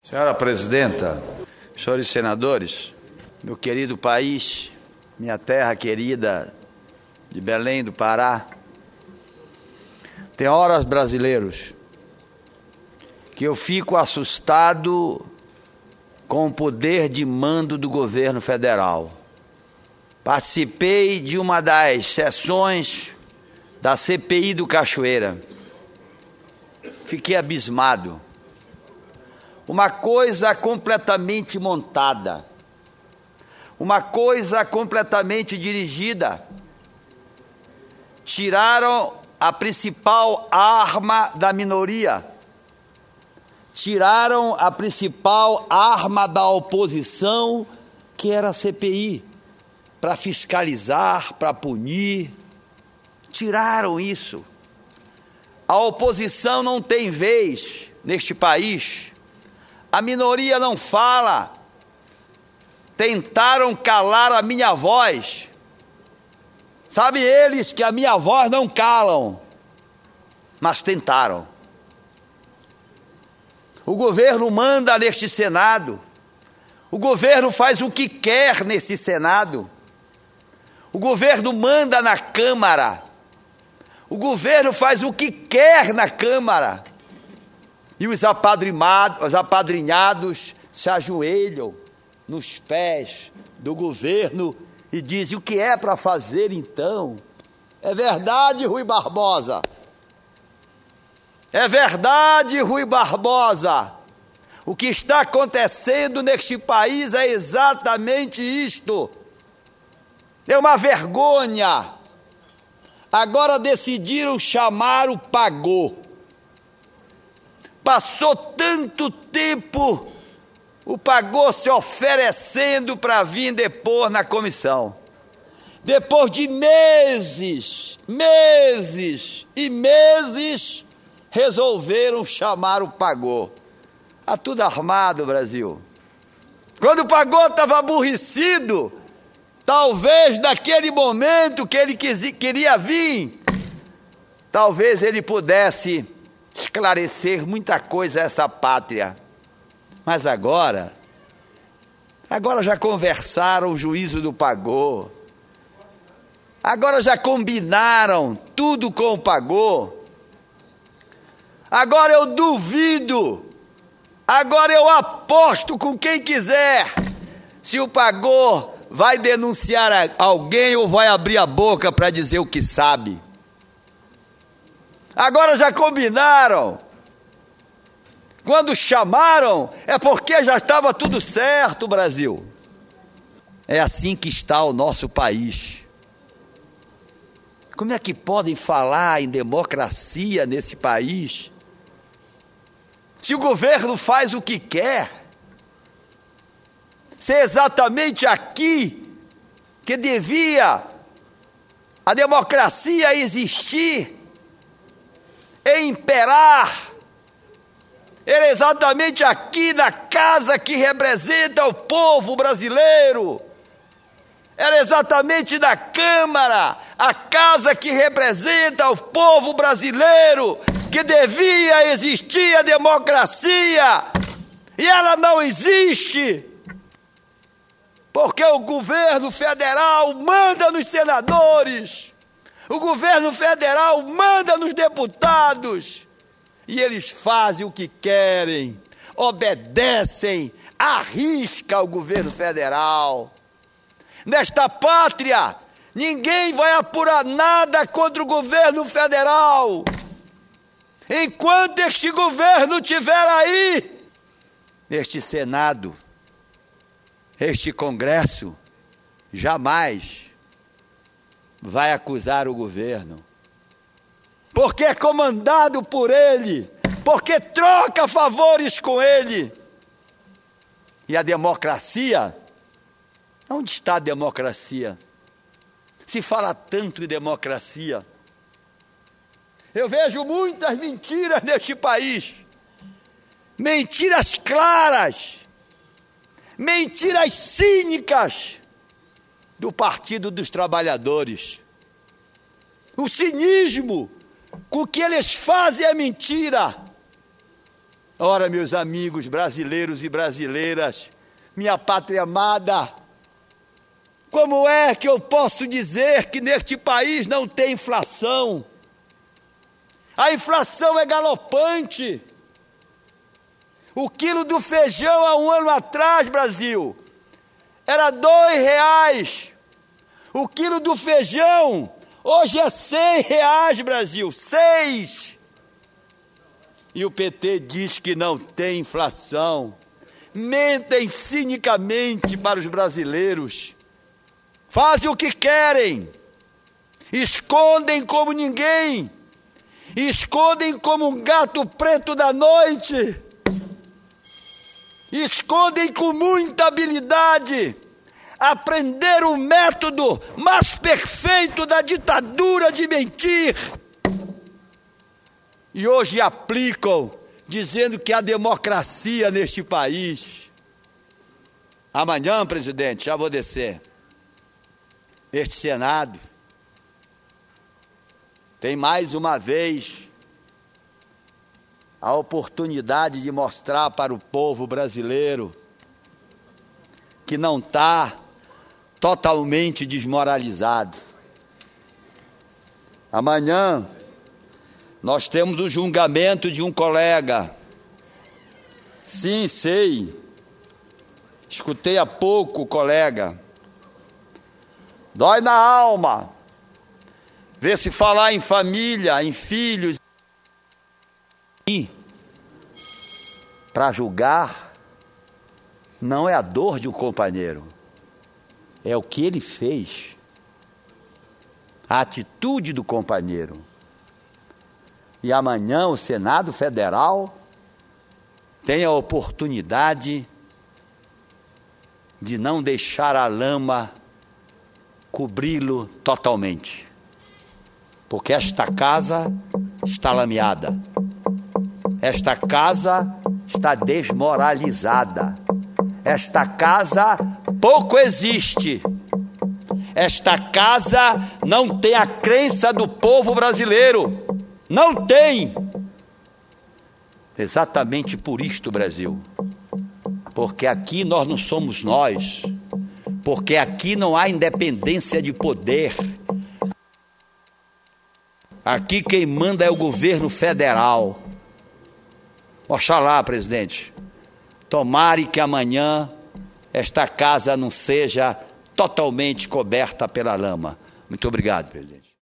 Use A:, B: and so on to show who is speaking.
A: Senhora Presidenta, senhores senadores, meu querido país, minha terra querida de Belém do Pará, tem horas, brasileiros, que eu fico assustado com o poder de mando do governo federal. Participei de uma das sessões da CPI do Cachoeira. Fiquei abismado. Uma coisa completamente montada. Uma coisa completamente dirigida. Tiraram a principal arma da minoria. Tiraram a principal arma da oposição, que era a CPI, para fiscalizar, para punir. Tiraram isso. A oposição não tem vez neste país. A minoria não fala. Tentaram calar a minha voz. Sabem eles que a minha voz não calam, mas tentaram. O governo manda neste Senado. O governo faz o que quer nesse Senado. O governo manda na Câmara. O governo faz o que quer na Câmara. E os apadrinhados se ajoelham nos pés do governo e dizem: o que é para fazer então? É verdade, Rui Barbosa. É verdade, Rui Barbosa. O que está acontecendo neste país é exatamente isto. É uma vergonha. Agora decidiram chamar o pagô. Passou tanto tempo o pagô se oferecendo para vir depor na comissão. Depois de meses e meses, resolveram chamar o pagô. Está tudo armado, Brasil. Quando o pagô estava aborrecido, talvez naquele momento que ele queria vir, talvez ele pudesse esclarecer muita coisa a essa pátria. Mas agora já conversaram o juízo do pagô. Agora já combinaram tudo com o pagô. Agora eu duvido. Agora eu aposto com quem quiser se o pagô vai denunciar alguém ou vai abrir a boca para dizer o que sabe. Agora já combinaram. Quando chamaram, é porque já estava tudo certo, Brasil. É assim que está o nosso país. Como é que podem falar em democracia nesse país, se o governo faz o que quer? Se é exatamente aqui que devia a democracia existir e imperar, era exatamente aqui na casa que representa o povo brasileiro, era exatamente na Câmara, a casa que representa o povo brasileiro, que devia existir a democracia, e ela não existe, porque o governo federal manda nos senadores, o governo federal manda nos deputados, e eles fazem o que querem, obedecem, arrisca o governo federal. Nesta pátria, ninguém vai apurar nada contra o governo federal. Enquanto este governo estiver aí, este Senado, este Congresso, jamais vai acusar o governo. Porque é comandado por ele, porque troca favores com ele. E a democracia, onde está a democracia? Se fala tanto em democracia. Eu vejo muitas mentiras neste país, mentiras claras, mentiras cínicas do Partido dos Trabalhadores. O cinismo com que eles fazem a mentira Ora, meus amigos brasileiros e brasileiras, minha pátria amada, como é que eu posso dizer que neste país não tem inflação? A inflação é galopante. O quilo do feijão há um ano atrás, Brasil, era R$2. O quilo do feijão hoje é R$100, Brasil, 6. E o PT diz que não tem inflação. Mentem cinicamente para os brasileiros. Fazem o que querem. Escondem como ninguém. Escondem como um gato preto da noite. Escondem com muita habilidade. Aprenderam o método mais perfeito da ditadura de mentir. E hoje aplicam, dizendo que há democracia neste país. Amanhã, presidente, já vou descer. Este Senado tem mais uma vez a oportunidade de mostrar para o povo brasileiro que não está totalmente desmoralizado. Amanhã nós temos o julgamento de um colega. Sim, sei. Escutei há pouco o colega. Dói na alma ver se falar em família, em filhos. E para julgar não é a dor de um companheiro, é o que ele fez, a atitude do companheiro. E amanhã o Senado Federal tem a oportunidade de não deixar a lama cobri-lo totalmente, porque esta casa está lameada, esta casa está desmoralizada, esta casa pouco existe, esta casa não tem a crença do povo brasileiro, não tem. Exatamente por isto, Brasil, porque aqui nós não somos nós, porque aqui não há independência de poder. Aqui quem manda é o governo federal. Oxalá, presidente, tomare que amanhã esta casa não seja totalmente coberta pela lama. Muito obrigado, presidente.